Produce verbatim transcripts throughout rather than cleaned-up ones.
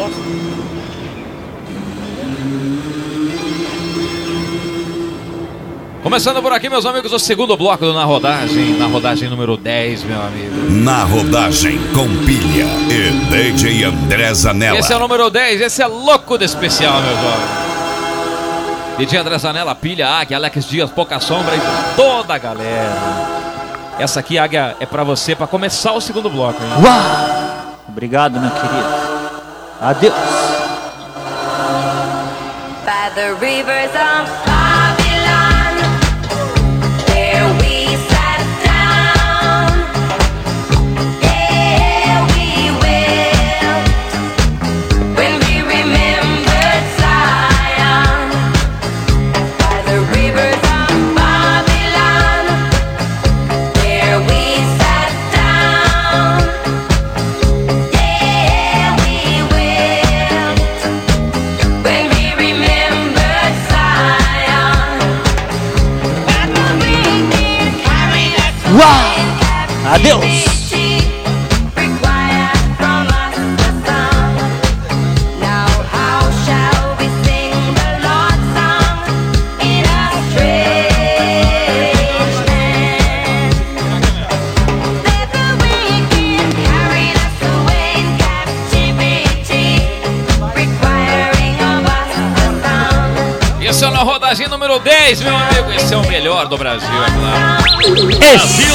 Começando por aqui, meus amigos, o segundo bloco do Na Rodagem, na rodagem número dez, meu amigo. Na Rodagem com Pilha e D J André Zanella. Esse é o número dez, esse é louco de especial, meus amigos. D J André Zanella, Pilha, Águia, Alex Dias, Pouca Sombra e toda a galera. Essa aqui, Águia, é pra você, pra começar o segundo bloco, hein? Uau! Obrigado, meu querido. Adeus. By the rivers of Babylon, there we sat down. There we will, when we remembered Zion. By the rivers of Babylon, there we sat down. There we will, when we remembered Zion. That the wind carried us Uau! away. Adeus. Required from us the song. Now how shall we sing the Lord's song in a strange land? Let the wicked carry us away in captivity, requiring of us the song. Esse é o Na Rodagem número dez, meu amigo. Esse é o melhor do Brasil, é claro. Esse.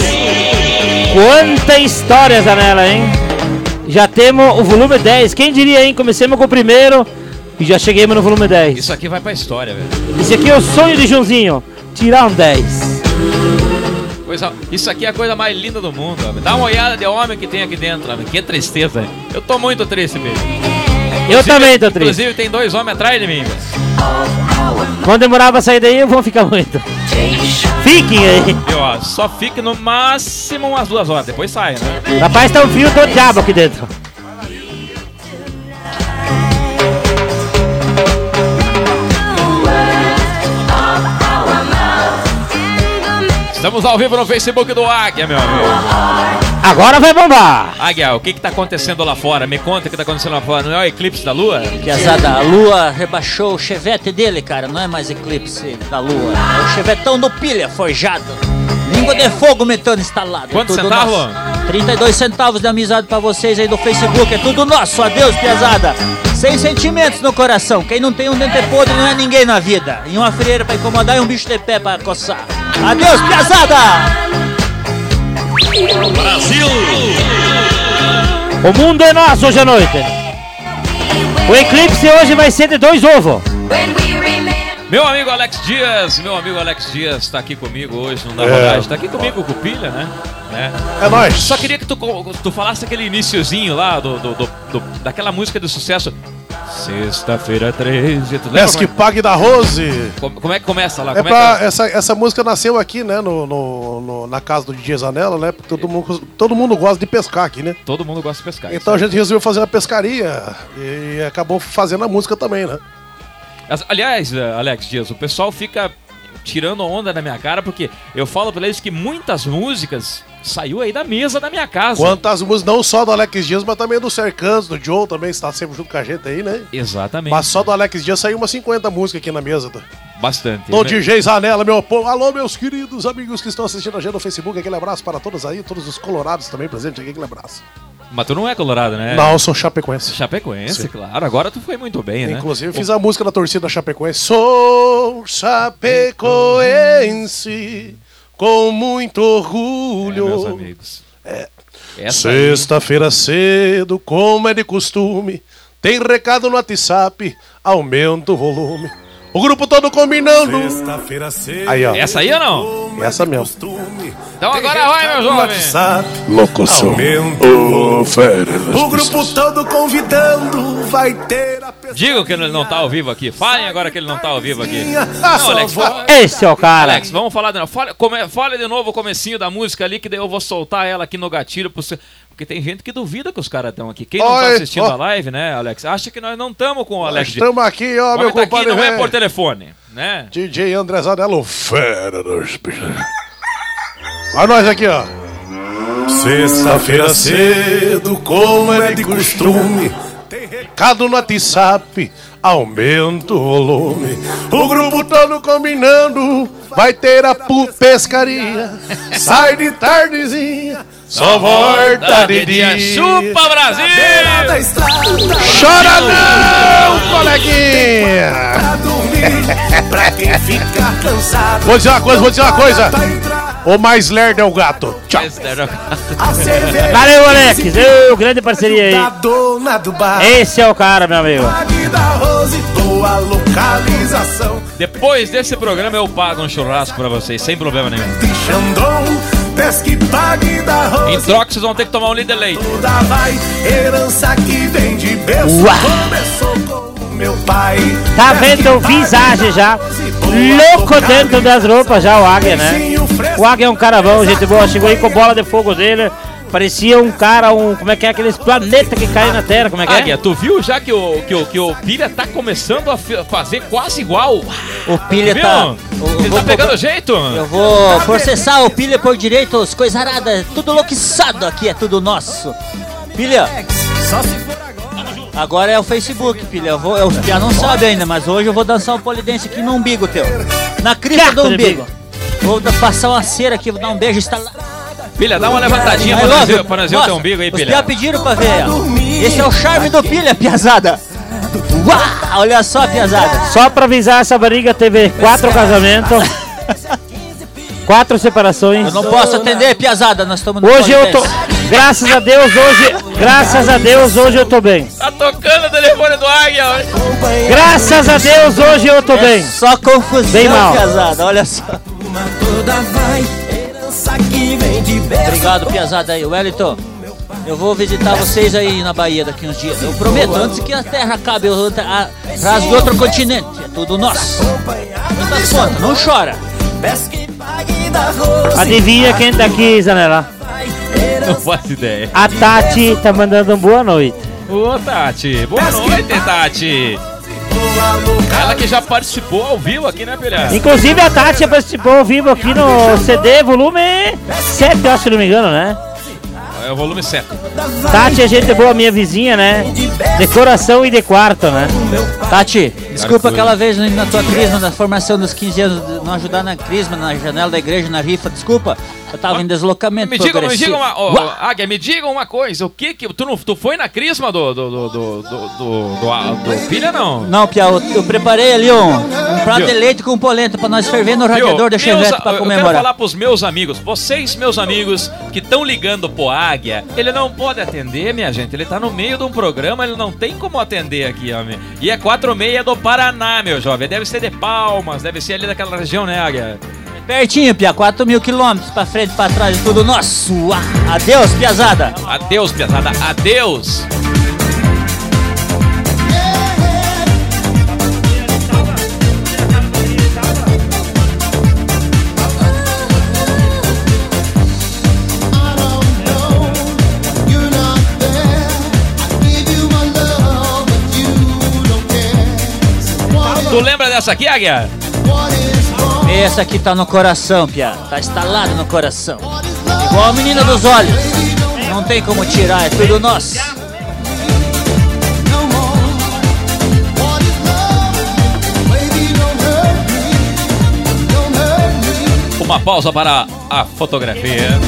Quanta história, Zanella, hein? Já temos o volume dez. Quem diria, hein? Comecemos com o primeiro e já cheguemos no volume dez. Isso aqui vai pra história, velho. Esse aqui é o sonho de Joãozinho. Tirar um dez. Coisa, isso aqui é a coisa mais linda do mundo, homem. Dá uma olhada de homem que tem aqui dentro, homem. Que tristeza. Eu tô muito triste, velho. Eu também tô triste. Inclusive, tem dois homens atrás de mim, velho. Quando demorar pra sair daí, vão ficar muito. Fiquem aí. E, ó, só fique no máximo umas duas horas, depois sai, né? Rapaz, tá um frio do diabo aqui dentro. Estamos ao vivo no Facebook do Águia, meu amigo. Agora vai bombar. Águia, o que que tá acontecendo lá fora? Me conta o que tá acontecendo lá fora. Não é o eclipse da lua? Piazada, a lua rebaixou o chevette dele, cara. Não é mais eclipse da lua. É o chevetão do Pilha, forjado. Língua de fogo, metano instalado. Quantos Tudo centavos? nosso. trinta e dois centavos de amizade pra vocês aí do Facebook. É tudo nosso. Adeus, piazada. Sem sentimentos no coração. Quem não tem um dente podre não é ninguém na vida. E uma frieira pra incomodar e um bicho de pé pra coçar. Adeus, piazada! Brasil! O mundo é nosso hoje à noite. O eclipse hoje vai ser de dois ovos. When we remember. Meu amigo Alex Dias, meu amigo Alex Dias tá aqui comigo hoje no Na É. Rodagem. Tá aqui comigo com o Pilha, né? né? É nóis. Só queria que tu, tu falasse aquele iniciozinho lá do, do, do, do- daquela música de sucesso. Sexta-feira treze. Tu lembra Peço que como, pague da Rose. como, como é que começa lá? É Como pra, é que... essa, essa música nasceu aqui, né, no, no- no- na casa do D J Zanella, né? Porque todo mundo, todo mundo gosta de pescar aqui, né? Todo mundo gosta de pescar. Então a gente resolveu fazer uma pescaria e acabou fazendo a música também, né? As- Aliás, eh, Alex Dias, o pessoal fica tirando onda na minha cara porque eu falo pra eles que muitas músicas saiu aí da mesa da minha casa. Quantas músicas, não só do Alex Dias, mas também do Sercans, do Joe também, está sempre junto com a gente aí, né? Exatamente. Mas só do Alex Dias saiu umas cinquenta músicas aqui na mesa. Tá? Bastante. Do né? D J Zanella, meu povo. Alô, meus queridos amigos que estão assistindo a gente no Facebook. Aquele abraço para todos aí, todos os colorados também presentes aqui. Aquele abraço. Mas tu não é colorado, né? Não, eu sou chapecoense. Chapecoense, Sim. claro. Agora tu foi muito bem, né? Inclusive, fiz a música da torcida Chapecoense. Sou chapecoense com muito É, orgulho. meus amigos. É. Essa aí- Sexta-feira cedo, como é de costume, tem recado no WhatsApp, aumenta o volume. O grupo todo combinando. Sexta-feira cedo. Aí, ó. Essa aí ou não? Essa mesmo. Então agora vai, meu jovem. Locução. Aumento. Ô, fera. O grupo todo convidando, vai ter a pessoa. Diga que ele não tá ao vivo aqui. Falem agora que ele não tá ao vivo aqui. Não, Só Alex, vou- fala- Esse é o cara. Alex, vamos falar de novo. Fale, come, fale de novo o comecinho da música ali, que daí eu vou soltar ela aqui no gatilho pro seu... Porque tem gente que duvida que os caras estão aqui. Quem não tá Oi, assistindo ó. a live, né, Alex? Acha que nós não estamos com o Alex. Estamos aqui, ó, O meu homem tá aqui compadre. não é velho. por telefone, né? D J André Zanella, o fera dos bichos. Olha nós aqui, ó. Sexta-feira cedo, como é de costume, Tem recado no WhatsApp, aumenta o volume. O grupo todo combinando, vai ter a pu- pescaria. Sai de tardezinha, só volta de dia. Chupa, Brasil! Da estrada, Chora não, coleguinha! pra dormir, pra quem ficar cansado. Vou dizer uma coisa, vou dizer uma coisa. Pra entrar, O mais lerdo é o gato. Tchau. a cerveja Valeu, moleques. Ô, grande parceria da aí. dona do bar. Esse é o cara, meu amigo. Pague da Rose, boa localização. Depois desse programa eu pago um churrasco pra vocês, sem problema nenhum. De Xandão, pesque pague da Em Rose. troca vocês vão ter que tomar um litro de leite. Toda vai, herança que vem de berço. Uau. Começou com meu pai. Tá vendo o visagem já? Louco dentro das roupas já, o Águia, né? O Águia é um cara bom, gente boa. Chegou aí com bola de fogo dele. Parecia um cara, um. Como é que é? Aqueles planetas que caem na Terra, como é que é? Águia, tu viu já que o, que o, que o Pilha tá começando a fi- fazer quase igual? O Pilha Viu? tá... eu Ele vou- tá pegando jeito? Eu vou processar o Pilha por direitos, coisa arada, tudo louquiçado aqui, é tudo nosso. Pilha, Só se for agora. agora é o Facebook, Pilha. Eu vou, eu já não sabe ainda, mas hoje eu vou dançar um polidense aqui no umbigo teu. Na crista Caco do de umbigo. Vou da- passar uma cera aqui, vou dar um beijo instalado. Pilha, dá uma levantadinha pra nós ver- pra nós ver o teu umbigo aí, Os Pilha. piá pediram pra ver, ó. Esse é o charme do Pilha, piazada. Uau, olha só, piazada. Só pra avisar, essa barriga teve quatro casamentos, quatro separações. Eu não posso atender, piazada, nós estamos no Hoje eu tô. polidense. Graças a Deus, hoje. Graças a Deus, hoje eu tô bem. Tá tocando o telefone do Águia. Graças a Deus, hoje eu tô bem. É só confusão, Bem mal. piazada, olha só. Toda vai, herança que vem de berço. Obrigado, piazada aí. Wellington, eu vou visitar vocês aí na Bahia daqui uns dias. Eu prometo, antes que a terra acabe, eu a- rasgue outro continente. É tudo nosso. Não dá conta, não chora. Pesque pague da Rose. Adivinha quem tá aqui, Zanella? Não faço ideia. A Tati tá mandando um boa noite. Ô, Tati. Boa noite, Tati. Ela que já participou ao vivo aqui, né, Pilha? Inclusive a Tati participou ao vivo aqui no C D volume sete, eu acho, se não me engano, né? É o volume sete. Tati é gente boa, minha vizinha, né? De coração e de quarto, né? Tati, desculpa aquela vez na tua crisma, na formação dos quinze anos, de não ajudar na crisma, na janela da igreja, na rifa, desculpa. Eu tava em deslocamento Me diga, me progressivo. diga uma, ó, Uau. Águia, me diga uma coisa, o que que tu não, tu foi na crisma do do do do do, do, do, do Pilha, não? Não, Pia, eu, eu preparei ali um, um prato Viu? de leite com polenta pra nós ferver no Viu? radiador da Meus- Chevette pra eu quero comemorar. falar pros meus amigos, vocês, meus amigos, que estão ligando pro Águia, ele não pode atender, minha gente, ele tá no meio de um programa, ele não tem como atender aqui, homem. E é quatro e meia do Paraná, meu jovem, deve ser de Palmas, deve ser ali daquela região, né, Águia? Pertinho, Pia, quatro mil quilômetros pra frente, pra trás, tudo nosso. Ah, adeus, piazada. Adeus, piazada, adeus! Tu lembra dessa aqui, Águia? Essa aqui tá no coração, Pia. Tá instalado no coração. Igual a menina dos olhos. Não tem como tirar, é tudo nosso. Uma pausa para a fotografia.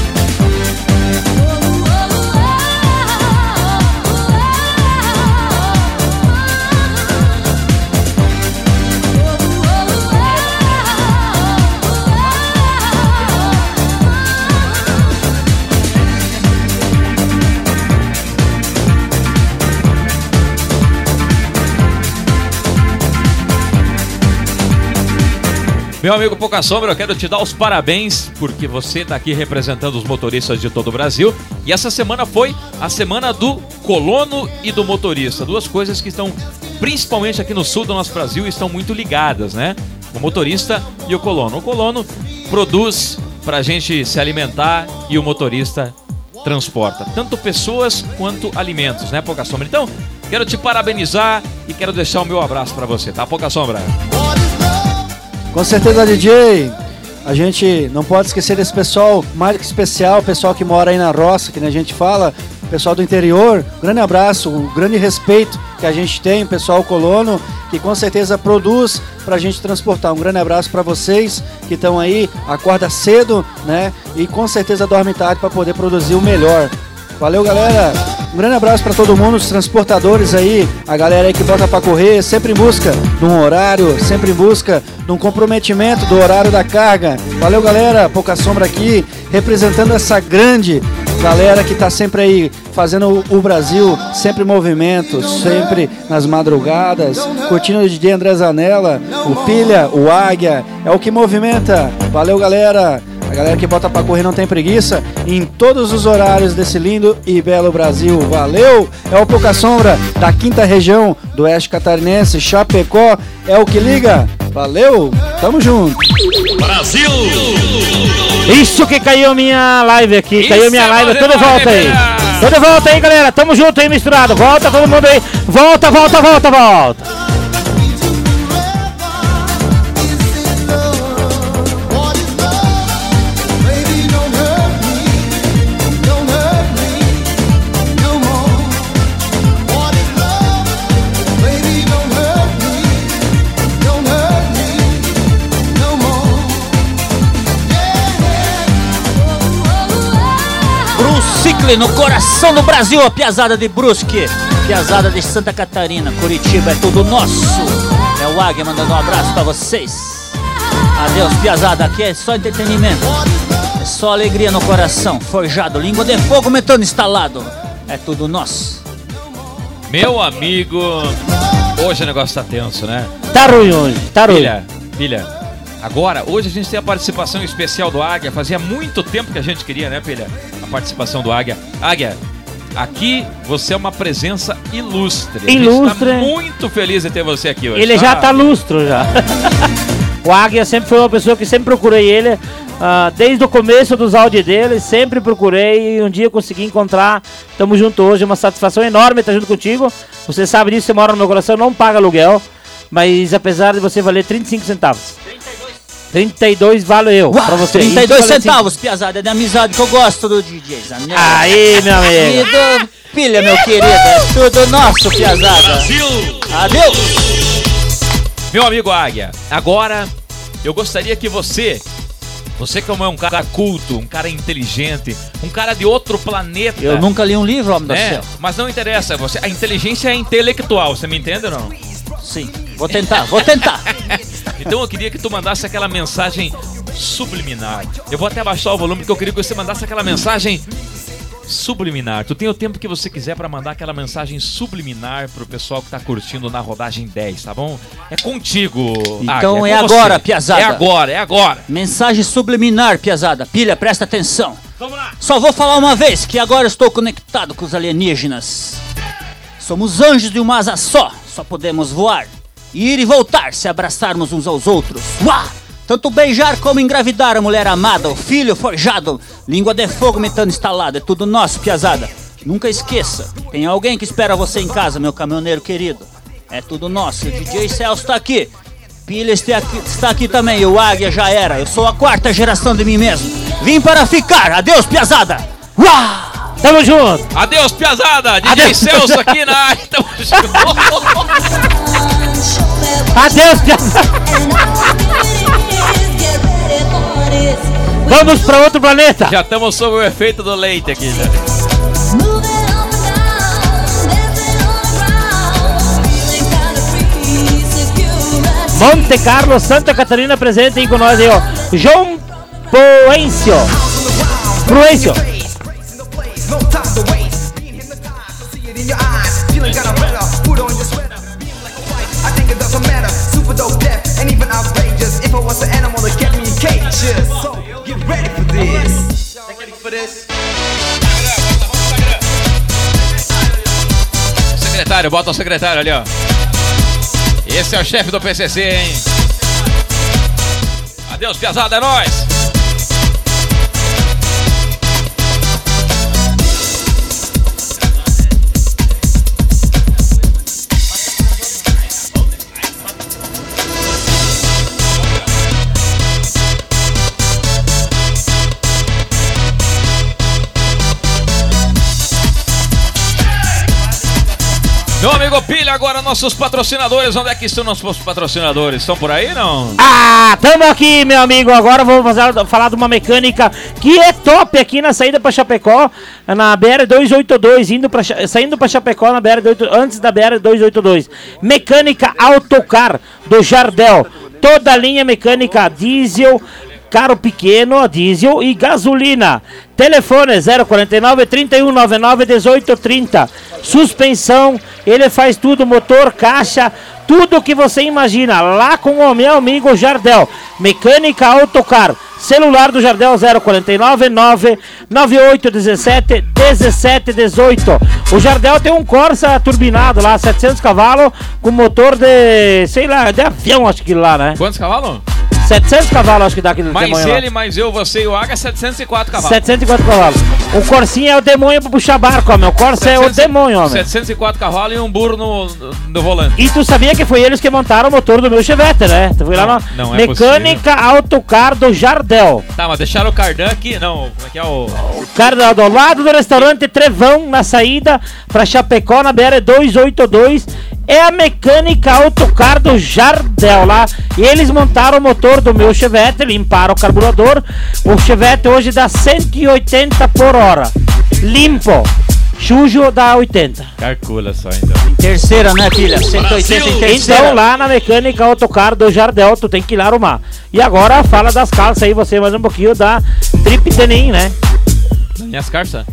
Meu amigo Pouca Sombra, eu quero te dar os parabéns, porque você está aqui representando os motoristas de todo o Brasil. E essa semana foi a semana do colono e do motorista. Duas coisas que estão, principalmente aqui no sul do nosso Brasil, estão muito ligadas, né? O motorista e o colono. O colono produz para a gente se alimentar e o motorista transporta. Tanto pessoas quanto alimentos, né, Pouca Sombra? Então, quero te parabenizar e quero deixar o meu abraço para você, tá, Pouca Sombra? Com certeza, D J. A gente não pode esquecer desse pessoal mais que especial, o pessoal que mora aí na roça, que a gente fala, pessoal do interior, grande abraço, um grande respeito que a gente tem, o pessoal colono, que com certeza produz pra gente transportar. Um grande abraço para vocês que estão aí, acorda cedo, né? E com certeza dorme tarde para poder produzir o melhor. Valeu, galera! Um grande abraço para todo mundo, os transportadores aí, a galera aí que bota para correr, sempre em busca de um horário, sempre em busca de um comprometimento do horário da carga. Valeu, galera! Pouca Sombra aqui, representando essa grande galera que tá sempre aí fazendo o Brasil, sempre em movimento, sempre nas madrugadas, curtindo o D J André Zanella, o Pilha, o Águia, é o que movimenta. Valeu, galera! A galera que bota pra correr não tem preguiça em todos os horários desse lindo e belo Brasil. Valeu! É o Pouca Sombra da quinta região do Oeste Catarinense, Chapecó. É o que liga. Valeu! Tamo junto! Brasil! Isso que caiu minha live aqui. Isso caiu minha é live. Tô de demais, volta aí. galera. Tô de volta aí, galera. Tamo junto aí, misturado. Volta todo mundo aí. Volta, volta, volta, volta. Cicle no coração do Brasil, a piazada de Brusque, piazada de Santa Catarina, Curitiba, é tudo nosso. É o Águia mandando um abraço pra vocês. Adeus, piazada, aqui é só entretenimento, é só alegria no coração, forjado, língua de fogo, metano instalado, é tudo nosso. Meu amigo, hoje o negócio tá tenso, né? Tá ruim hoje, tá ruim. Filha, filha. Agora, hoje a gente tem a participação especial do Águia. Fazia muito tempo que a gente queria, né, Pilha? A participação do Águia. Águia, aqui você é uma presença ilustre. Ilustre. A gente tá muito feliz em ter você aqui hoje. Ele já tá lustro já. O Águia sempre foi uma pessoa que sempre procurei ele. Uh, desde o começo dos áudios dele, sempre procurei e um dia consegui encontrar. Tamo junto hoje, é uma satisfação enorme estar junto contigo. Você sabe disso, você mora no meu coração, não paga aluguel. Mas apesar de você valer trinta e cinco centavos. trinta e dois valeu Uau, pra você. trinta e dois centavos, piazada, é de amizade que eu gosto do D J Zanella. Aí, meu amigo. E do Pilha, meu querido, é tudo nosso, piazada. Brasil! Adeus! Meu amigo Águia, agora eu gostaria que você, você como é um cara culto, um cara inteligente, um cara de outro planeta. Eu nunca li um livro, homem do né? céu. Mas não interessa, você, a inteligência é intelectual, você me entende ou não? Sim, vou tentar, vou tentar. Então eu queria que tu mandasse aquela mensagem subliminar. Eu vou até abaixar o volume porque eu queria que você mandasse aquela mensagem subliminar. Tu tem o tempo que você quiser para mandar aquela mensagem subliminar pro pessoal que tá curtindo na rodagem dez, tá bom? É contigo. Então Águia, é com agora, você. piazada. É agora, é agora. Mensagem subliminar, piazada. Pilha, presta atenção. Vamos lá. Só vou falar uma vez que agora estou conectado com os alienígenas. Somos anjos de uma asa só. Só podemos voar, ir e voltar se abraçarmos uns aos outros. Uá! Tanto beijar como engravidar a mulher amada, o filho forjado, língua de fogo metano instalado, é tudo nosso, piazada. Nunca esqueça, tem alguém que espera você em casa, meu caminhoneiro querido. É tudo nosso, o D J Celso tá aqui, Pilha está aqui, está aqui também, e o Águia já era. Eu sou a quarta geração de mim mesmo. Vim para ficar, adeus, piazada. Uá! Tamo junto. Adeus, piazada. D J Adeus. Celso aqui na área. Tamo junto. Adeus, piazada. Vamos pra outro planeta. Já estamos sob o efeito do leite aqui, já. Monte Carlo, Santa Catarina, presente aí com nós aí, ó. João Poencio. Proencio. Secretário, bota o secretário ali, ó. Esse é o chefe do P C C, hein? Adeus, piazada, é nóis! Meu amigo Pilha, agora nossos patrocinadores. Onde é que estão nossos patrocinadores? Estão por aí, não? Ah, tamo aqui, meu amigo. Agora vou fazer, falar de uma mecânica que é top aqui na saída pra Chapecó, na B R duzentos e oitenta e dois, indo pra, saindo pra Chapecó na B R duzentos e oitenta e dois, antes da B R duzentos e oitenta e dois. Mecânica Autocar do Jardel. Toda a linha mecânica diesel, carro pequeno a diesel e gasolina. Telefone zero quarenta e nove, trinta e um, noventa e nove, dezoito trinta. Suspensão, ele faz tudo, motor, caixa, tudo que você imagina. Lá com o meu amigo Jardel. Mecânica Autocar. Celular do Jardel zero quarenta e nove, nove nove oito um sete, um sete um oito. O Jardel tem um Corsa turbinado lá, setecentos cavalos, com motor de, sei lá, de avião, acho que lá, né? Quantos cavalos? setecentos cavalos, acho que dá aquele Mais demônio ele, lá. mais eu, você e o Águia, setecentos e quatro cavalos. setecentos e quatro cavalos. O Corsinha é o demônio pra puxar barco, homem. O Corsa é o demônio, homem. setecentos e quatro cavalos e um burro no, no volante. E tu sabia que foi eles que montaram o motor do meu Chevette, né? Tu foi lá na não é Mecânica Autocar do Jardel. Tá, mas deixaram o cardan aqui, não, como é que é o... Cara, do lado do restaurante Trevão, na saída pra Chapecó, na B R duzentos e oitenta e dois. É a Mecânica Autocar do Jardel lá. E eles montaram o motor do meu Chevette, limparam o carburador. O Chevette hoje dá cento e oitenta por hora. Limpo. Sujo dá oitenta. Calcula só, então. Em terceira, né, filha? cento e oitenta em terceira. Então lá na Mecânica Autocar do Jardel, tu tem que ir lá arrumar. E agora fala das calças aí, você mais um pouquinho da Trip Denim, né? Minhas calças?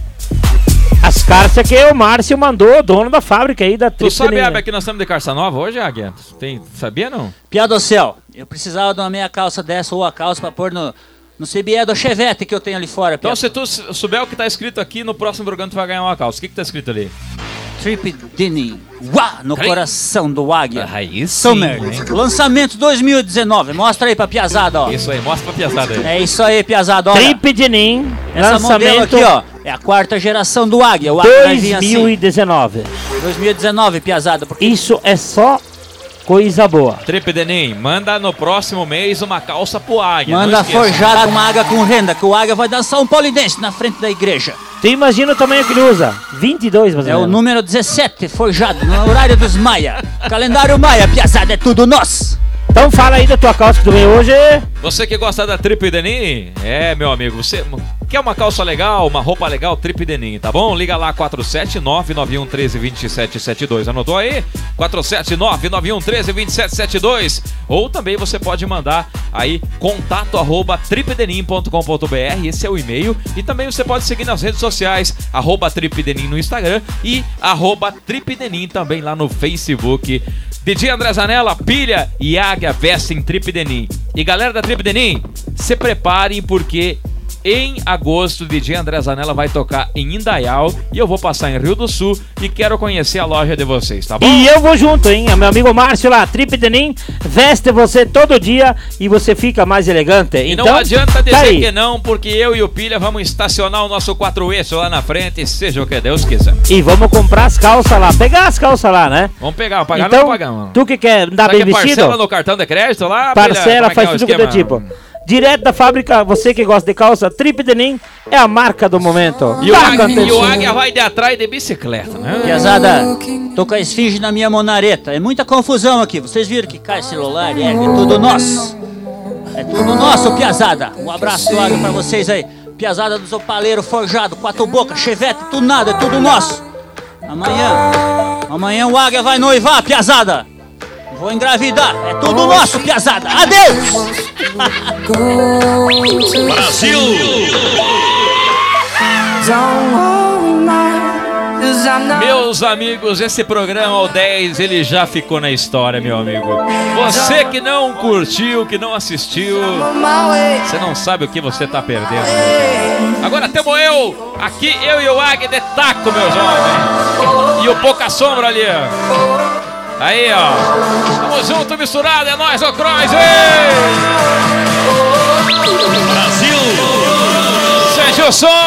As calças que o Márcio mandou, dono da fábrica aí da Trip Tu sabe, Denim. Águia, que nós estamos de calça nova hoje, Águia? Tem, sabia, não? Piada do céu, eu precisava de uma meia calça dessa ou a calça pra pôr no, no C B E do Chevette que eu tenho ali fora. Então, Piada. se tu s- souber o que tá escrito aqui, no próximo programa tu vai ganhar uma calça. O que que tá escrito ali? Trip Denim, uá, no Ai. coração do Águia. Aí sim, Summer, hein? lançamento dois mil e dezenove. Mostra aí pra piazada, ó. Isso aí, mostra pra piazada aí. É isso aí, piazada, olha. Trip Denim, Essa modelo lançamento aqui, ó, é a quarta geração do Águia. O Águia vai vir dois mil e dezenove. assim. dois mil e dezenove, piazada. Porque Isso é só coisa boa. Trip Denim, manda no próximo mês uma calça pro Águia. não manda esqueça. forjar uma águia com renda, que o Águia vai dançar um polidense na frente da igreja. Tu imagina o tamanho que ele usa? vinte e dois, mais ou É o menos. número dezessete, forjado no horário dos Maia. Calendário Maia, piazada, é tudo nosso. Então fala aí da tua calça que tu veio hoje. Você que gosta da Trip Denim, é, meu amigo, você quer uma calça legal, uma roupa legal, Trip Denim, tá bom? Liga lá, quatro sete nove nove um um três dois sete sete dois, anotou aí? quatro sete nove nove um um três dois sete sete dois. Ou também você pode mandar aí contato arroba tripdenim ponto com ponto br, esse é o e-mail. E também você pode seguir nas redes sociais, arroba Tripdenim no Instagram e arroba Tripdenim também lá no Facebook. D J André Zanella, Pilha e Águia vestem Trip Denim. E galera da Trip Denim, se preparem porque em agosto o D J André Zanella vai tocar em Indaial e eu vou passar em Rio do Sul e quero conhecer a loja de vocês, tá bom? E eu vou junto, hein? Meu amigo Márcio lá, Trip Denim, veste você todo dia e você fica mais elegante. E então, não adianta tá dizer aí. que não, porque eu e o Pilha vamos estacionar o nosso quatro eixos lá na frente, seja o que Deus quiser. E vamos comprar as calças lá, pegar as calças lá, né? Vamos pegar, pagar então, não pagamos. tu que quer andar Será bem que vestido, parcela no cartão de crédito lá, Pilha? parcela, Como é que faz é o tudo que é esquema? tipo. Direto da fábrica, você que gosta de calça, Trip Denim é a marca do momento. E o, Tá Águia, e o acontecendo. Águia vai de atrás de bicicleta, né? Piazada, tô com a esfinge na minha monareta. É muita confusão aqui. Vocês viram que cai celular, é, é tudo nosso. É tudo nosso, piazada. Um abraço do Águia pra vocês aí. Piazada dos opaleiros forjado, quatro bocas, chevette, tudo nada, é tudo nosso. Amanhã, amanhã o Águia vai noivar, piazada. Vou engravidar, é tudo nosso, piazada. Adeus! Brasil! Meus amigos, esse programa, o dez, ele já ficou na história, meu amigo. Você que não curtiu, que não assistiu, você não sabe o que você tá perdendo, meu cara. Agora temos eu, aqui, eu e o Águia de taco, meus jovens. E o Pouca Sombra ali, ó. Aí, ó. Tamo junto, misturado, é nóis, ô Croix! Brasil! Sente o som!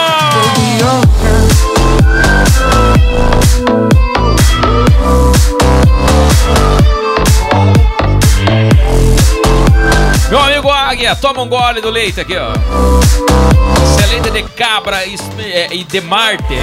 Meu amigo Águia, Águia, toma um gole do leite aqui, ó. Esse é leite de cabra e, e de Marte.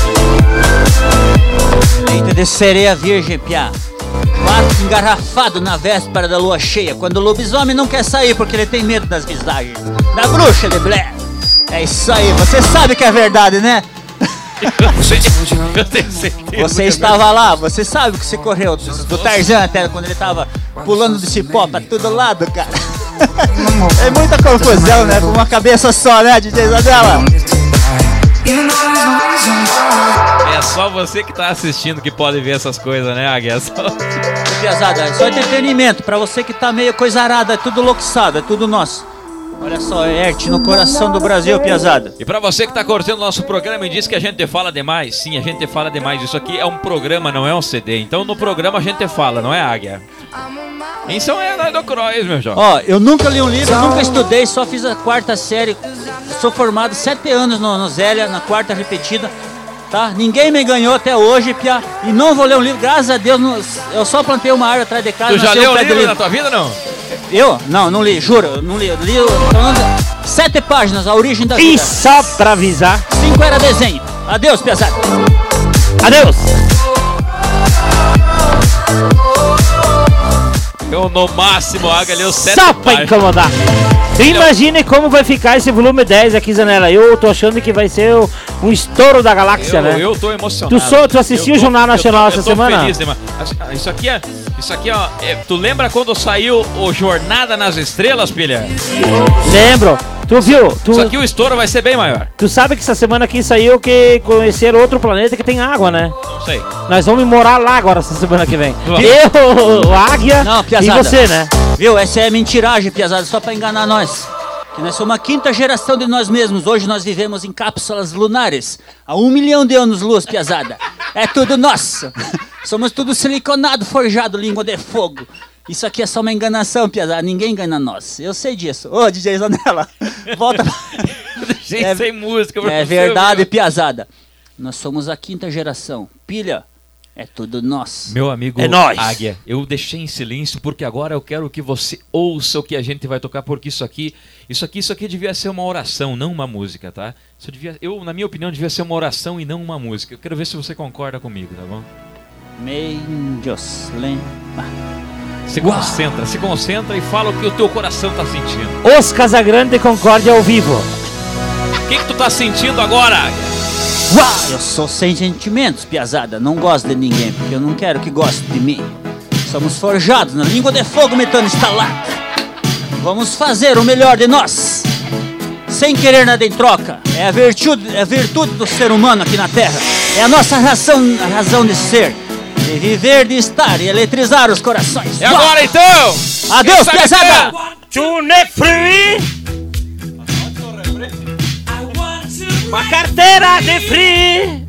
Leite de sereia virgem, piá. Quatro engarrafado na véspera da lua cheia, quando o lobisomem não quer sair porque ele tem medo das visagens da bruxa de Blair. É isso aí, você sabe que é verdade, né? Você, eu tenho certeza. Você que estava lá, você sabe que você correu do, do Tarzan até quando ele tava pulando de cipó pra todo lado, cara. É muita confusão, né? Com uma cabeça só, né, D J Zanella? É só você que tá assistindo que pode ver essas coisas, né, Águia? É só... Piazada, é só entretenimento. Pra você que tá meio coisarada, é tudo louçado, é tudo nosso. Olha só, é arte no coração do Brasil, piazada. E pra você que tá curtindo o nosso programa e diz que a gente fala demais, sim, a gente fala demais. Isso aqui é um programa, não é um C D. Então no programa a gente fala, não é, Águia? Isso é da do Croix, meu jovem. Ó, eu nunca li um livro, nunca estudei, só fiz a quarta série. Sou formado sete anos no, no Zélia, na quarta repetida. Tá? Ninguém me ganhou até hoje, pia. E não vou ler um livro, graças a Deus. Não, eu só plantei uma árvore atrás de casa. Tu já nasceu leu um o pé de livro na tua vida, não? Eu? Não, não li, juro, eu não li. Eu li eu- sete páginas, a origem da E vida. só pra avisar. Cinco era desenho. Adeus, pesado. Adeus! Eu, no máximo, a Águia leu sete Só pra páginas. incomodar. Imagine como vai ficar esse volume dez aqui, Zanella. Eu tô achando que vai ser o- um estouro da galáxia, Eu, né? eu tô emocionado. Tu sou- tu assistiu Eu o Jornal Nacional eu tô, essa eu tô semana? Feliz demais. Ah, Isso aqui é. Isso aqui, ó. É, tu lembra quando saiu o Jornada nas Estrelas, pilha? Lembro. Tu viu? Tu, Isso aqui o estouro vai ser bem maior. tu sabe que essa semana aqui saiu que conheceram outro planeta que tem água, né? Não sei. Nós vamos morar lá agora essa semana que vem. Vamos. Eu, o Águia Não, e piazada. você, né? Viu? Essa é mentiragem, piazada, só pra enganar nós. Que nós somos a quinta geração de nós mesmos. Hoje nós vivemos em cápsulas lunares. Há um milhão de anos-luz, piazada. É tudo nosso. Somos tudo siliconado, forjado, língua de fogo. Isso aqui é só uma enganação, piazada. Ninguém engana nós. Eu sei disso. Ô, D J Zanella, volta. Deixei É- sem música. pra É você, verdade, meu. piazada. Nós somos a quinta geração. Pilha, é tudo nosso. Meu amigo É nóis. Águia, eu deixei em silêncio porque agora eu quero que você ouça o que a gente vai tocar, porque isso aqui, isso aqui, isso aqui devia ser uma oração, não uma música, tá? Isso devia, eu, na minha opinião, devia ser uma oração e não uma música. Eu quero ver se você concorda comigo, tá bom? Menjoslem. Se concentra, se concentra e fala o que o teu coração tá sentindo. Os Casagrande Concórdia ao vivo. O que que tu tá sentindo agora, Águia? Eu sou sem sentimentos, piazada. Não gosto de ninguém, porque eu não quero que goste de mim. Somos forjados na língua de fogo metano instalado. Vamos fazer o melhor de nós. Sem querer nada em troca. É a virtude, é a virtude do ser humano aqui na Terra. É a nossa razão, a razão de ser. De viver, de estar e eletrizar os corações. É agora então! Adeus, Quem sabe piazada! Tune free. Uma carteira de free.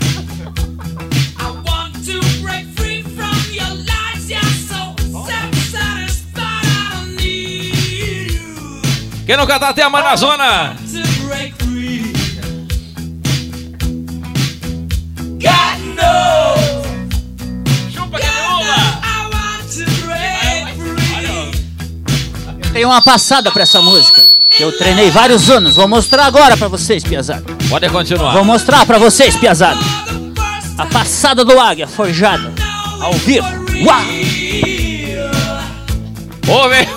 Quem não cantar até a na zona? Chupa que Tem uma passada pra essa música. Que eu treinei vários anos. Vou mostrar agora pra vocês, piazada. Pode continuar. Vou mostrar pra vocês, piazada. A passada do Águia, forjada. Ao vivo. Uau! Ô, velho!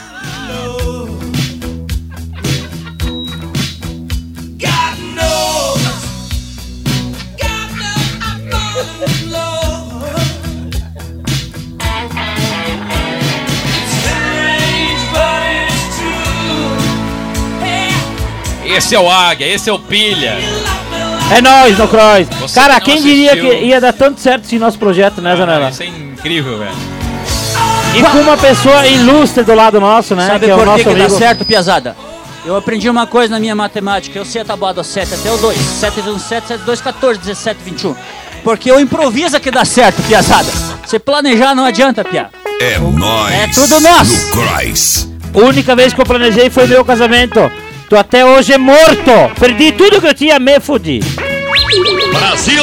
Esse é o Águia, esse é o Pilha. É nóis, no Croix. Você Cara, que não quem diria assistiu- que ia dar tanto certo esse nosso projeto, né, Zanella? Isso é incrível, velho. E com uma pessoa ilustre do lado nosso, né? Sabe que é o por nosso que, que dá amigo. certo, piazada? Eu aprendi uma coisa na minha matemática. Eu sei a tábua do sete até o dois. sete vezes um, sete, sete, dois, quatorze, dezessete, vinte e um. Porque eu improviso que dá certo, piazada. Se planejar não adianta, pia. É nóis. É tudo nosso. No Croix. A única vez que eu planejei foi meu casamento. Tô até hoje morto. Perdi tudo que eu tinha, me fudi. Brasil!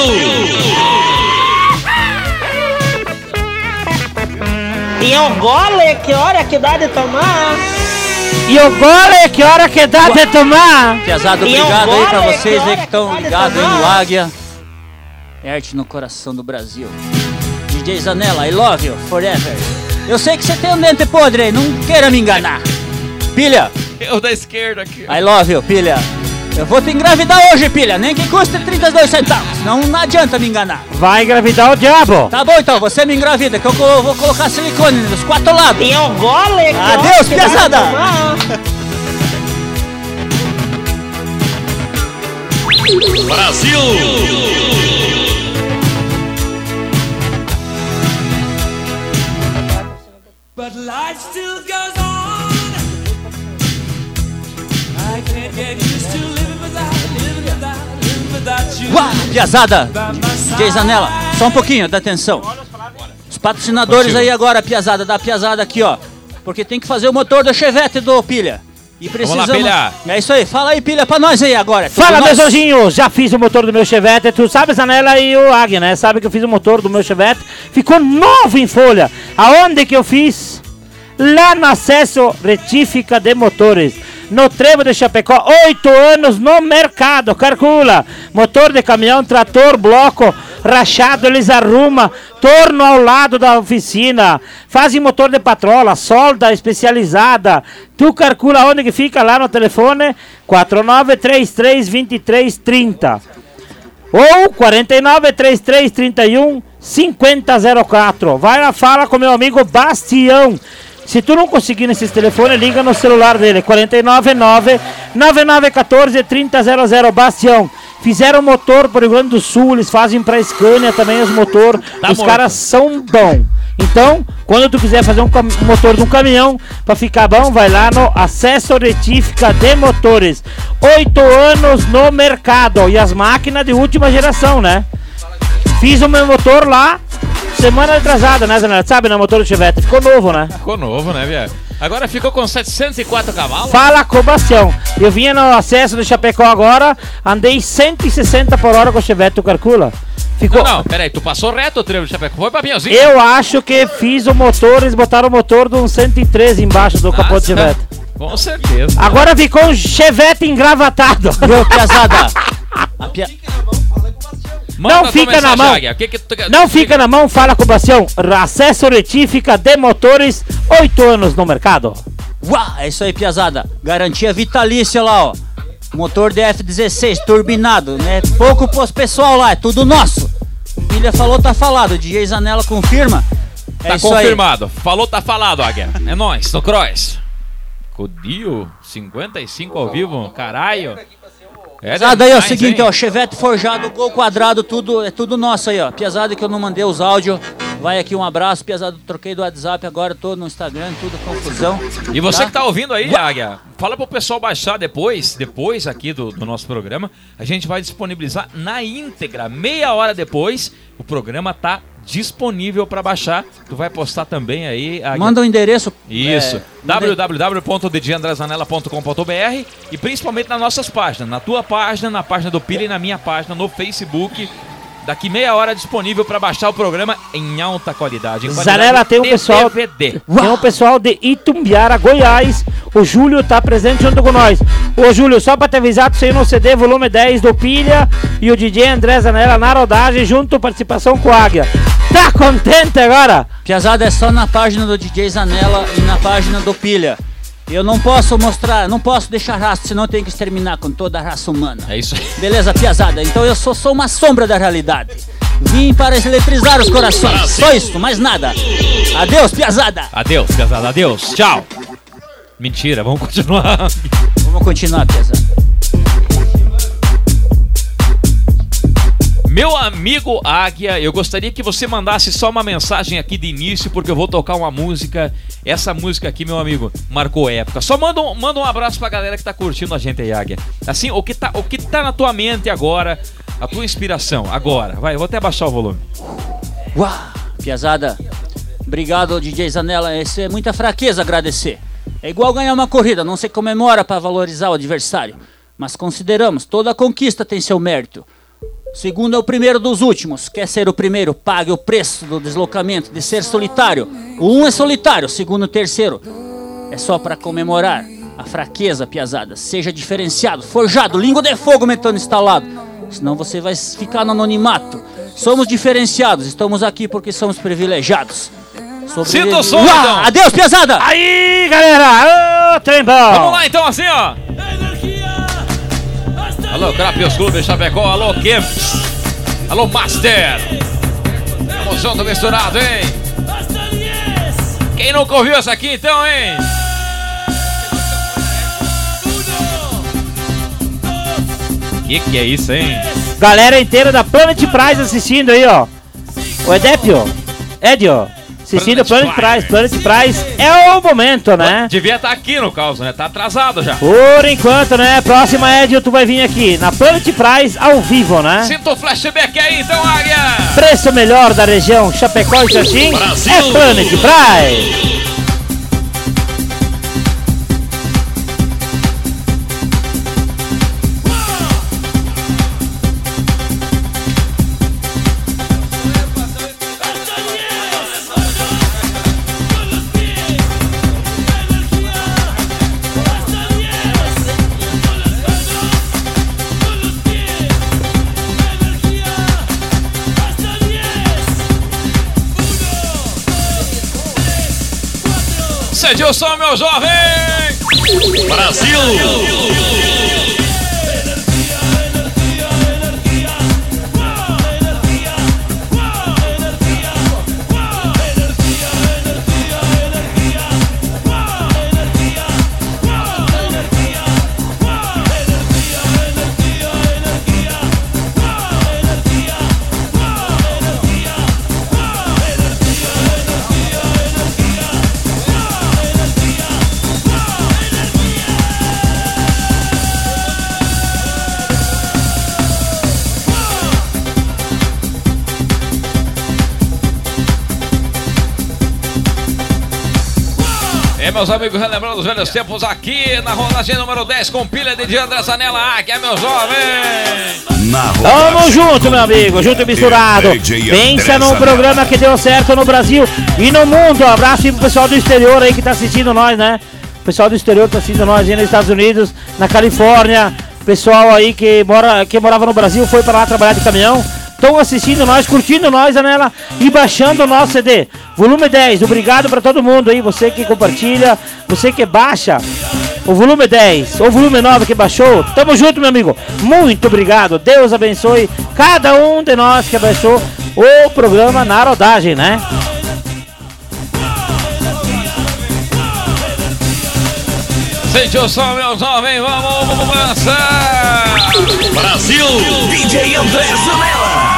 E um gole, que hora que dá de tomar? E o gole, que hora que dá de tomar? Piazada, obrigado aí pra vocês aí que estão ligados aí no Águia. É arte no coração do Brasil. D J Zanella, I love you forever. Eu sei que você tem um dente podre aí, não queira me enganar. Pilha. Eu da esquerda aqui. I love you, pilha. Eu vou te engravidar hoje, pilha, nem que custe trinta e dois centavos. Não, não adianta me enganar. Vai engravidar o diabo. Tá bom então, você me engravida, que eu co- vou colocar silicone nos quatro lados. E o gole, que Adeus, hora que dá de piazada. tomar? Brasil! But life still goes on. I can't get used to living without, living without, living without you. Uau, piazada. D J Zanella, só um pouquinho, dá atenção. Os patrocinadores aí agora, piazada, dá piazada aqui, ó. Porque tem que fazer o motor do Chevette do Pilha. E precisamos... Vamos lá, Pilha. É isso aí, fala aí, Pilha, pra nós aí agora. Tudo Fala, nosso. meus anjinhos, já fiz o motor do meu Chevette. Tu sabe, Zanella e o Águia, né? Sabe que eu fiz o motor do meu Chevette. Ficou novo em folha. Aonde que eu fiz? Lá no Acesso Retífica de Motores, no Trevo de Chapecó. Oito anos no mercado, calcula. Motor de caminhão, trator, bloco rachado, eles arrumam. Torno ao lado da oficina. Fazem motor de patrola, solda especializada. Tu calcula onde que fica lá no telefone? quatro nove três três, dois três três zero. Ou quatro nove três três três um, cinco zero zero quatro. Vai lá, fala com meu amigo Bastião. Se tu não conseguir nesses telefones, liga no celular dele. quatro nove nove, nove nove um quatro, três zero zero zero. Bastião. Fizeram motor pro Rio Grande do Sul, eles fazem pra Scania também os motor. Tá os morto. caras são bons. Então, quando tu quiser fazer um cam- motor de um caminhão pra ficar bom, vai lá no Acesso Retífica de Motores. Oito anos no mercado e as máquinas de última geração, né? Fiz o meu motor lá semana atrasada, né, Zanella? Sabe, no motor do Chevette. Ficou novo, né? Ficou novo, né, velho? Agora ficou com setecentos e quatro cavalos. Fala com o Bastião. Eu vinha no Acesso do Chapecó agora, andei cento e sessenta por hora com o Chevette, tu calcula? Ficou... Não, não, peraí, tu passou reto o trevo de Chapecó. Foi pra Pinhalzinho. Eu acho que fiz o motor, eles botaram o motor de um cento e treze embaixo do capô do Chevette. Com certeza. Agora ficou um Chevette engravatado. Viu, piazada? A pia... Manda Não tua fica na mensagem, mão. Águia. O que que tu quer- Não fica na mão, fala com o Bastião. Acesso Retífica de Motores, oito anos no mercado. Uau, é isso aí, piazada. Garantia vitalícia lá, ó. Motor D F dezesseis, turbinado, né? Pouco pros pessoal lá, é tudo nosso. Pilha falou, tá falado. D J Zanella confirma. É Tá isso confirmado. Falou, tá falado, Águia. É nóis, no Cross. Codio, cinquenta e cinco ao vivo, caralho. É Piazada aí, ó, demais, seguinte, hein? ó, Chevette forjado, gol quadrado, tudo, é tudo nosso aí, ó. Piazada que eu não mandei os áudios, vai aqui um abraço, Piazada, troquei do WhatsApp, agora tô no Instagram, tudo confusão. E você tá? que tá ouvindo aí, Águia, fala pro pessoal baixar depois, depois aqui do, do nosso programa, a gente vai disponibilizar na íntegra, meia hora depois, o programa tá disponível para baixar. Tu vai postar também aí, Águia. Manda o endereço. Isso, é, w w w ponto d j andré zanella ponto com ponto b r e principalmente nas nossas páginas, na tua página, na página do Pilha e na minha página no Facebook. Daqui meia hora disponível para baixar o programa em alta qualidade. Em qualidade Zanella, tem um de pessoal, D V D. tem um pessoal de Itumbiara, Goiás. O Júlio tá presente junto com nós. Ô Júlio, só pra te avisar, tu saiu no C D volume dez do Pilha e o D J André Zanella na rodagem, junto participação com o Águia. Tá contente agora? Piazada é só na página do D J Zanella e na página do Pilha. Eu não posso mostrar, não posso deixar rastro, senão eu tenho que exterminar com toda a raça humana. É isso aí. Beleza, piazada? Então eu sou, sou uma sombra da realidade. Vim para eletrizar os corações. Só isso, mais nada. Adeus, piazada. Adeus, casada. Adeus. Tchau. Mentira, vamos continuar. Vamos continuar, piazada. Meu amigo Águia, eu gostaria que você mandasse só uma mensagem aqui de início, porque eu vou tocar uma música. Essa música aqui, meu amigo, marcou época. Só manda um, manda um abraço pra galera que tá curtindo a gente aí, Águia. Assim, o que, tá, o que tá na tua mente agora, a tua inspiração, agora. Vai, eu vou até baixar o volume. Uau, piazada. Obrigado, D J Zanella. Isso é muita fraqueza agradecer. É igual ganhar uma corrida, não se comemora para valorizar o adversário. Mas consideramos, toda conquista tem seu mérito. Segundo é o primeiro dos últimos. Quer ser o primeiro, pague o preço do deslocamento, de ser solitário. O um é solitário, segundo o terceiro é só para comemorar. a fraqueza, piazada. Seja diferenciado, forjado, língua de fogo, metano instalado. Senão você vai ficar no anonimato. Somos diferenciados, estamos aqui porque somos privilegiados. Sobrevive... Sinta o som, Uá, então. Adeus, piazada! Aí, galera! Ô, trem bom! Vamos lá, então, assim, ó. Alô, Crapios Clube, Chapecó. Alô, Kemps. Alô, Master. Tamo junto, misturado, hein? Quem nunca ouviu essa aqui, então, hein? Que que é isso, hein? Galera inteira da Planet Prize assistindo aí, ó. O Edépio, Edio, assistindo Planet, Planet Prize. Planet Prize é o momento, né? Devia estar aqui no caso, né? Tá atrasado já. Por enquanto, né? Próxima, Edio, tu vai vir aqui na Planet Prize ao vivo, né? Sinta o flashback aí, então, Águia. Preço melhor da região Chapecó e Xaxim é Planet Prize. Cede o som, meu jovem! Brasil! E meus amigos, relembrando os velhos tempos aqui na rodagem número dez com pilha de André Zanella. Ah, que é meu jovem! Na Tamo junto, meu amigo, junto e misturado. Pensa num programa que deu certo no Brasil e no mundo. Abraço aí pro pessoal do exterior aí que tá assistindo nós, né? O pessoal do exterior tá assistindo nós aí nos Estados Unidos, na Califórnia. Pessoal aí que, mora, que morava no Brasil foi pra lá trabalhar de caminhão. Estão assistindo nós, curtindo nós, Zanella, e baixando o nosso C D. Volume dez, obrigado pra todo mundo aí, você que compartilha, você que baixa o volume dez, ou volume nove que baixou. Tamo junto, meu amigo. Muito obrigado. Deus abençoe cada um de nós que baixou o programa na rodagem, né? Sente o som, meu jovem, vamos, vamos dançar! Brasil! D J André Zanella!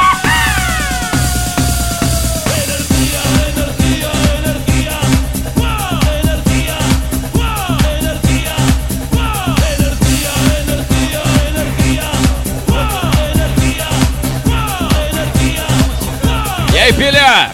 E aí, filha?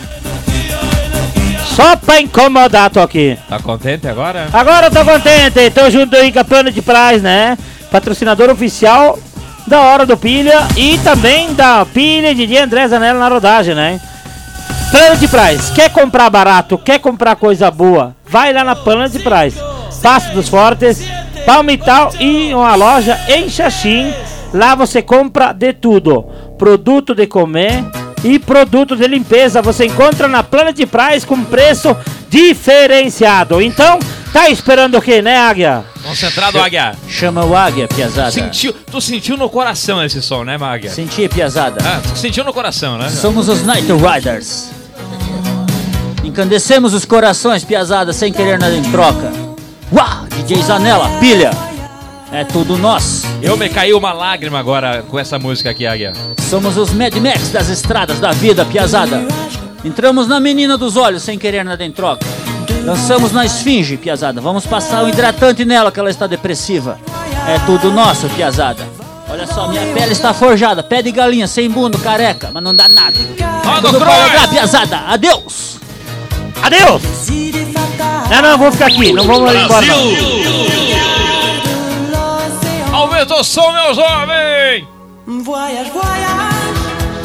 Só pra incomodar, tô aqui. Tá contente agora? Agora eu tô contente, tô junto aí com a Planet Prize, né? Patrocinador oficial da Hora do Pilha e também da Pilha de André Zanella na rodagem, né? Planet Prize, quer comprar barato, quer comprar coisa boa, vai lá na Planet Prize. Passo dos Fortes, Palmital e uma loja em Xaxim. Lá você compra de tudo, produto de comer e produto de limpeza. Você encontra na Planet Prize com preço diferenciado. Então, tá esperando o que, né, Águia? Concentrado, Águia. Chama o Águia, piazada. Sentiu, tu sentiu no coração esse som, né, Águia? Senti, piazada. Ah, tu sentiu no coração, né? Somos os Night Riders. Encandecemos os corações, piazada, sem querer nada em troca. Uau, D J Zanella, pilha. É tudo nosso. Eu me caiu uma lágrima agora com essa música aqui, Águia. Somos os Mad Max das estradas da vida, piazada. Entramos na menina dos olhos sem querer nada em troca. Dançamos na esfinge, piazada. Vamos passar o hidratante nela que ela está depressiva. É tudo nosso, piazada. Olha só, minha pele está forjada. Pé de galinha, sem bundo, careca. Mas não dá nada. Roda o Tudo para Cross! lá, piazada. Adeus. Adeus! Não, não, vou ficar aqui. Não vamos embora, não. Aumenta o som, meu jovem! Voyage, voyage,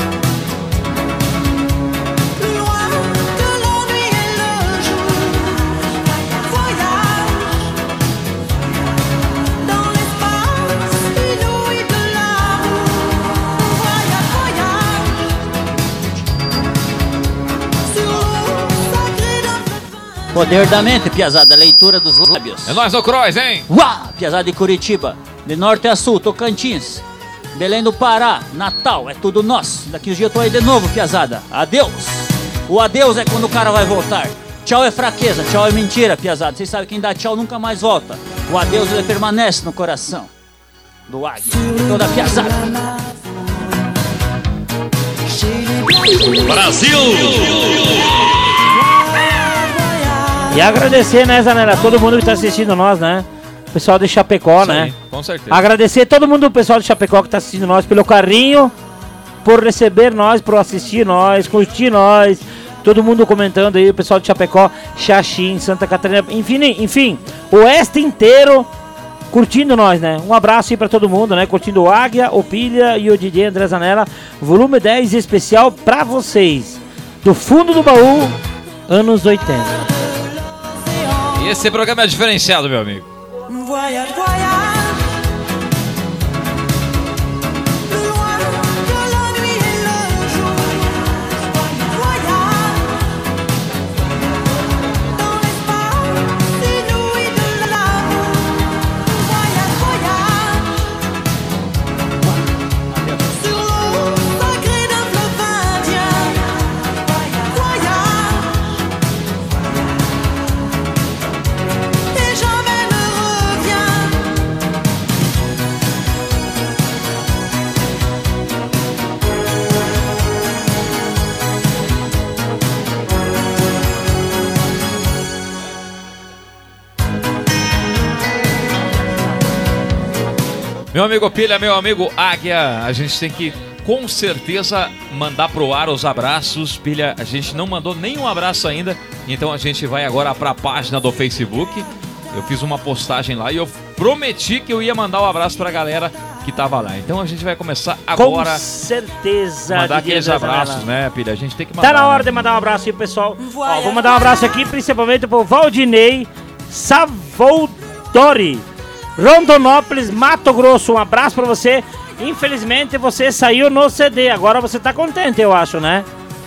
loin de l'ennui et le jour. Voyage, Poder da mente, piazada, leitura dos lábios. É nóis no Cross, hein? Uá! Piazada de Curitiba, de norte a sul, Tocantins, Belém do Pará, Natal, é tudo nosso. Daqui uns dias eu tô aí de novo, piazada. Adeus! O adeus é quando o cara vai voltar. Tchau é fraqueza, tchau é mentira, piazada. Vocês sabem que quem dá tchau nunca mais volta. O adeus ele permanece no coração do águia, de toda a piazada. Brasil! E agradecer, né, Zanella, todo mundo que tá assistindo nós, né? O pessoal de Chapecó, Isso né? aí, com certeza. Agradecer todo mundo do pessoal de Chapecó que tá assistindo nós pelo carinho, por receber nós, por assistir nós, curtir nós. Todo mundo comentando aí, o pessoal de Chapecó, Xaxim, Santa Catarina, enfim, enfim, o oeste inteiro curtindo nós, né? Um abraço aí pra todo mundo, né? Curtindo o Águia, o Pilha e o D J André Zanella, volume dez especial pra vocês, do fundo do baú, anos oitenta. E esse programa é diferenciado, meu amigo. Voyage, voyage. Loin de la nuit et le jour. Voyage. Dans l'espace inouï de l'amour. Voyage, voyage. Sur l'eau sacrée d'un fleuve indien. Voyage. Et jamais ne reviens. Meu amigo Pilha, meu amigo Águia, a gente tem que com certeza mandar pro ar os abraços. Pilha, a gente não mandou nenhum abraço ainda, então a gente vai agora pra página do Facebook. Eu fiz uma postagem lá e eu prometi que eu ia mandar um abraço pra galera que tava lá. Então a gente vai começar agora Com certeza. a mandar D J aqueles André abraços, Zanella. né, Pilha? A gente tem que mandar. Tá na hora né? de mandar um abraço aí, pessoal. Ó, vou mandar um abraço aqui, principalmente pro Valdinei Savoldori, Rondonópolis, Mato Grosso. Um abraço pra você. Infelizmente você saiu no C D. Agora você tá contente, eu acho, né?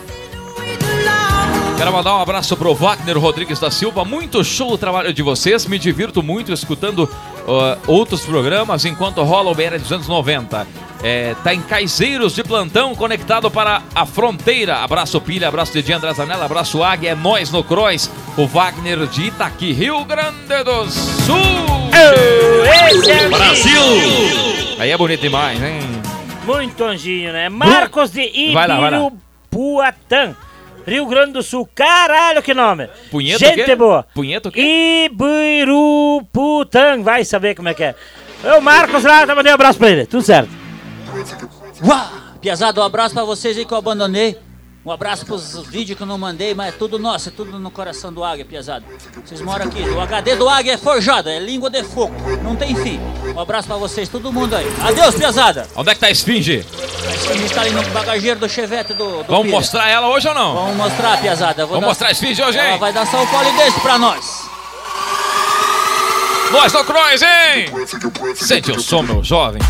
Quero mandar um abraço pro Wagner Rodrigues da Silva. Muito show o trabalho de vocês. Me divirto muito escutando uh, outros programas enquanto rola o B R dos anos noventa. É, tá em Caizeiros de plantão, conectado para a fronteira. Abraço Pilha, abraço D J André Zanella, abraço Águia, é nós no Cross. O Wagner de Itaqui, Rio Grande do Sul. Esse é Brasil! Aí é bonito demais, hein? muito anjinho, né? Marcos de Vai lá, vai lá. Ibirupuatã, Rio Grande do Sul. Caralho, que nome! Punheta o Gente quê? boa. Punheta o quê? Ibiruputã, vai saber como é que é. O Marcos lá, tá mandando um abraço pra ele. Tudo certo. Uá! Piazada, um abraço pra vocês aí que eu abandonei. Um abraço pros vídeos que eu não mandei, mas é tudo nosso, é tudo no coração do Águia, piazada. Vocês moram aqui, o H D do Águia é forjado, é língua de fogo, não tem fim. Um abraço pra vocês, todo mundo aí. Adeus, piazada! Onde é que tá a Esfinge? A gente tá ali no bagageiro do Chevette do, do Vamos Pilha. mostrar ela hoje ou não? Vamos mostrar, piazada. Vamos mostrar a Esfinge hoje, Ela hein? vai dançar o polidense pra nós. Nós no Cross, hein? Sente o som, meu jovem.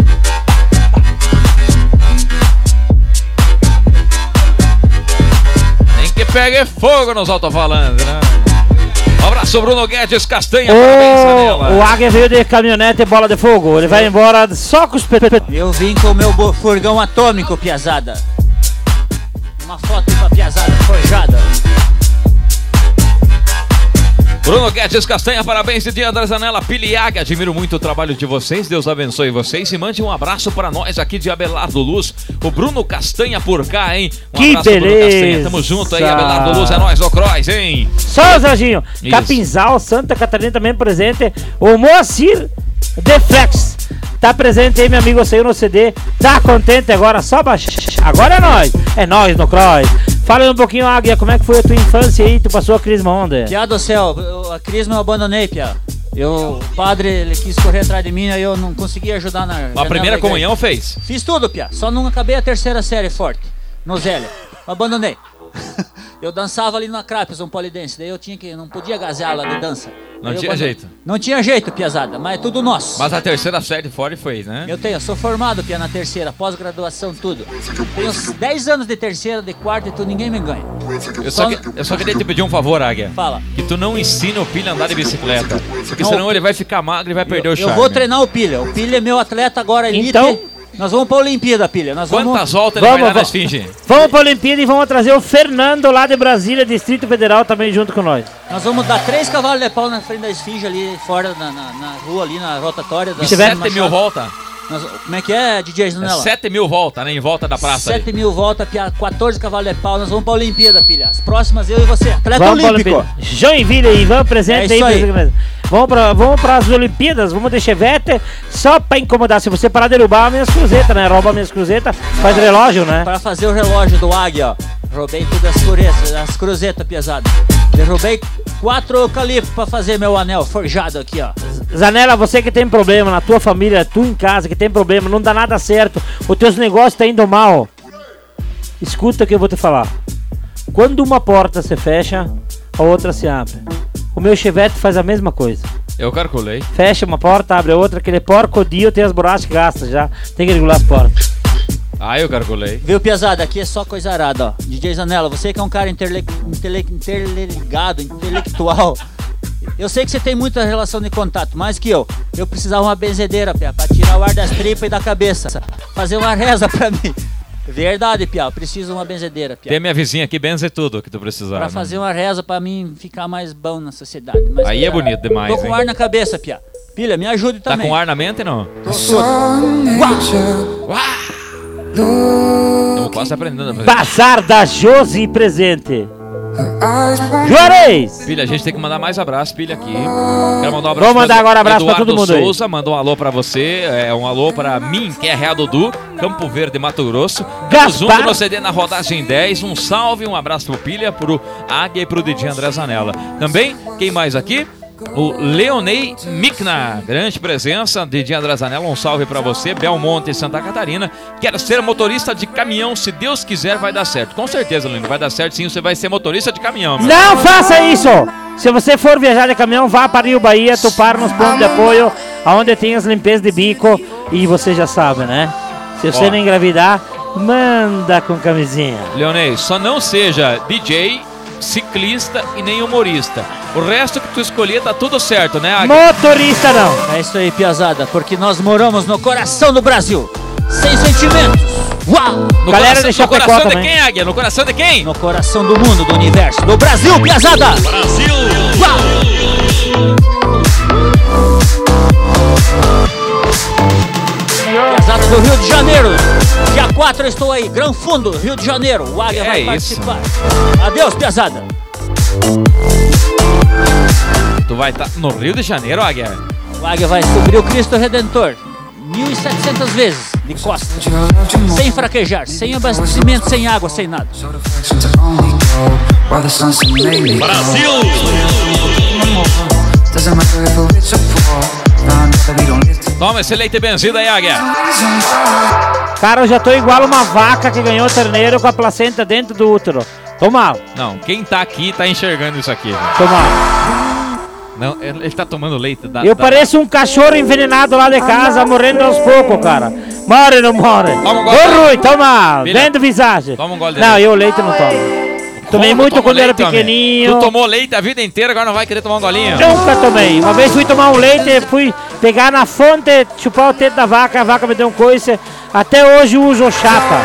Nem que pegue fogo nos alto-falantes, né? Um abraço, Bruno Guedes Castanha. Parabéns, O, Zanella. o Águia veio de caminhonete e bola de fogo. Ele vai embora só com os P P P. Eu vim com o meu bo- furgão atômico, piazada. Uma foto aí pra piazada forjada. Bruno Guedes Castanha, parabéns, D J André Zanella, Piliaga, admiro muito o trabalho de vocês, Deus abençoe vocês e mande um abraço para nós aqui de Abelardo Luz, o Bruno Castanha por cá, hein? Um Que abraço, Bruno beleza! Castanha, tamo junto aí, Abelardo Luz, é nóis, o Cross, hein? Só os anjinhos. Isso. Capinzal, Santa Catarina também presente. O Moacir Deflex tá presente aí, meu amigo. Saiu no C D. Tá contente agora? Só baixar. Agora é nóis. É nóis no Cross. Fala um pouquinho, Águia, como é que foi a tua infância aí? Tu passou a crisma onde? Piá do céu, eu- a crisma eu abandonei, Piá. Eu, o padre, ele quis correr atrás de mim, aí eu não consegui ajudar na... A janela primeira da igreja. comunhão fez? Fiz tudo, Piá. Só não acabei a terceira série forte. No Zélia. Abandonei. Eu dançava ali na Crapes, um polidense. Daí eu tinha que. Não podia gazear lá de dança. Não Daí eu tinha quando- jeito. Não tinha jeito, piazada, mas é tudo nosso. Mas a terceira série fora foi, né? Eu tenho, eu sou formado, Pia, na terceira, pós-graduação, tudo. Tenho uns dez anos de terceira, de quarta e tudo, ninguém me ganha. Eu só, que- eu só queria te pedir um favor, Águia. Fala. Que tu não ensina o Pilha a andar de bicicleta. Porque Não, senão o- ele vai ficar magro e vai perder o Eu charme. vou treinar o Pilha. O Pilha é meu atleta agora, elite. Então- Nós vamos pra Olimpíada, Pilha. Nós vamos... Quantas voltas ele Vamos, vai dar na vamos. esfinge? Vamos pra Olimpíada e vamos trazer o Fernando lá de Brasília, Distrito Federal, também junto com nós. Nós vamos dar três cavalos de pau na frente da esfinge ali, fora na, na, na rua, ali na rotatória. Da Sete mil voltas? Nós- como é que é, D J É Zanella? sete mil voltas, né? Em volta da praça. ali. Sete mil voltas, Pia, quatorze cavalos de pau. Nós vamos pra Olimpíada, Pilha. As próximas, eu e você. Atleta Vamos pra olímpico. Olimpíada. Joinville aí, vamos presente É isso aí. aí. Vamos para vamos as Olimpíadas, vamos de Chevette, só pra incomodar. Se você parar de derrubar minhas cruzetas, né? Rouba minhas cruzetas, faz relógio, né? Pra fazer o relógio do Águia, ó. Roubei tudo as cruzetas, as cruzetas pesadas. Derrubei quatro eucaliptos pra fazer meu anel forjado aqui, ó. Zanella, você que tem problema na tua família, tu em casa que tem problema, não dá nada certo, os teus negócios tá indo mal. Escuta o que eu vou te falar. Quando uma porta se fecha, a outra se abre. O meu Chevette faz a mesma coisa. Eu calculei. Fecha uma porta, abre a outra, aquele porco dia tem as borrachas que gasta já. Tem que regular as portas. Ah, eu calculei. Viu, pesada? Aqui é só coisa arada, ó. D J Zanella, você que é um cara interle... Intele... interligado, intelectual. Eu sei que você tem muita relação de contato, mais que eu. Eu precisava uma benzedeira, Pia, pra tirar o ar das tripas e da cabeça. Fazer uma reza pra mim. Verdade, Pia, eu preciso de uma benzedeira, Pia. Tem minha vizinha aqui, benze tudo que tu precisar. Pra né? fazer uma reza pra mim ficar mais bom na sociedade. Mas, Aí Pia, é bonito demais, Tô com hein? ar na cabeça, Pia. Pilha, me ajude Tá também. com ar na mente, não? Tô, tô. Estamos quase aprendendo a fazer. Bazar da Josi presente. Juarez! Pilha, a gente tem que mandar mais abraço, Pilha, aqui. Quero mandar um abraço Vou mandar pra agora abraço pra Eduardo todo mundo aí. Souza, mandou um alô pra você, é um alô pra mim, que é Real Dudu, Campo Verde, Mato Grosso. Tamo Gaspar. junto no C D na rodagem dez. Um salve, um abraço pro Pilha, pro Águia e pro D J André Zanella. Também, quem mais aqui? O Leonei Micna, grande presença, D J André Zanella, um salve pra você, Belmonte, Santa Catarina. Quero ser motorista de caminhão, se Deus quiser vai dar certo. Com certeza, Lino, vai dar certo sim, você vai ser motorista de caminhão. meu. Não faça isso! Se você for viajar de caminhão, vá para Rio Bahia, tu para nos pontos de apoio, onde tem as limpezas de bico, e você já sabe, né? Se você Ó. não engravidar, manda com camisinha. Leonei, só não seja D J, ciclista e nem humorista. O resto que tu escolher tá tudo certo, né, Águia? Motorista não! É isso aí, piazada, porque nós moramos no coração do Brasil. Sem sentimentos. Uau! No Galera coração, de no Chapecó coração de também. quem, Águia? No coração de quem? No coração do mundo, do universo, do Brasil, piazada! Brasil! Uau! Piazada do Rio de Janeiro. Dia quatro eu estou aí, Gran Fundo, Rio de Janeiro. O Águia É vai isso. participar. Adeus, piazada. Tu vai estar no Rio de Janeiro, Águia? O Águia vai subir o Cristo Redentor mil e setecentas vezes de costa, sem fraquejar, sem abastecimento, sem água, sem nada. Brasil! Toma esse leite benzido aí, Águia. Cara, eu já tô igual uma vaca que ganhou terneiro com a placenta dentro do útero. Tô mal, Não, quem tá aqui tá enxergando isso aqui, gente. tô mal. Não, ele ele tá tomando leite da... Eu da- pareço um cachorro envenenado lá de casa, morrendo aos poucos, cara. Morre, não morre. Toma um Ô, gole. Rui, toma. Filha, Vendo visagem. toma um gole de Não, leite. eu leite não tomo. Tomei Como muito toma quando era leite, homem? pequenininho. Tu tomou leite a vida inteira, agora não vai querer tomar um golinho? Nunca tomei. Uma vez fui tomar um leite, fui pegar na fonte, chupar o teto da vaca, a vaca me deu um coice. Até hoje uso chapa.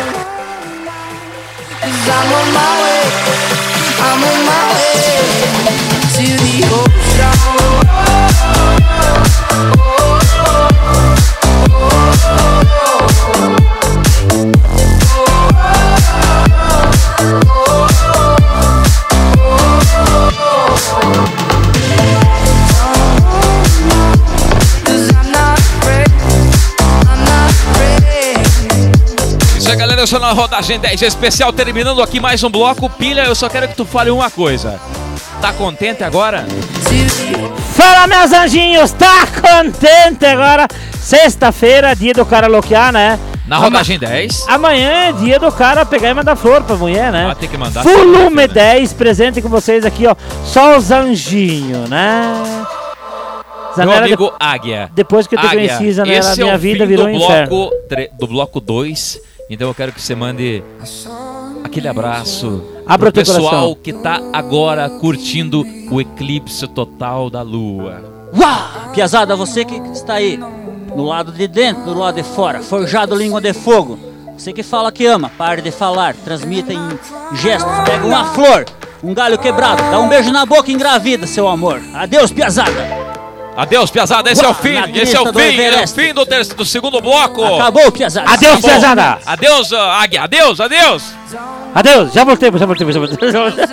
Isso aí, galera, eu sou na rodagem dez especial, terminando aqui mais um bloco. Pilha, eu só quero que tu fale uma coisa. Tá contente agora? Fala, meus anjinhos, tá contente agora? Sexta-feira, dia do karaoke, né? Na rodagem dez. Amanhã é dia do cara pegar e mandar flor pra mulher, né? Ah, tem que mandar. Volume dez, presente com vocês aqui, ó. Só os anjinhos, né? Meu Zanella, amigo Águia. depois que eu te Águia, conheci, Zanella, esse minha é o vida fim virou do um inferno. bloco, tre- do bloco dois. Então eu quero que você mande aquele abraço Abra pro o teu pessoal coração. que tá agora curtindo o eclipse total da lua. Uau! Piazada, você que está aí, no lado de dentro, do lado de fora, forjado língua de fogo. Você que fala que ama, pare de falar, transmita em gestos, pega uma flor, um galho quebrado, dá um beijo na boca e engravida, seu amor. Adeus, Piazada! Adeus, Piazada, esse Uau, é o fim, na esse é o crista do fim, é o Everest. fim do, ter- do segundo bloco. Acabou, Piazada! Adeus, Acabou. Piazada! Adeus, ah, Águia, adeus, adeus. Adeus, já voltei, já voltei, já voltei. Já voltei.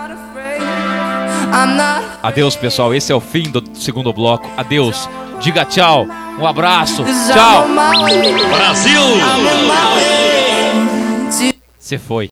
I'm not Adeus, pessoal, esse é o fim do segundo bloco. Adeus, diga tchau, um abraço, tchau. Brasil! Você foi.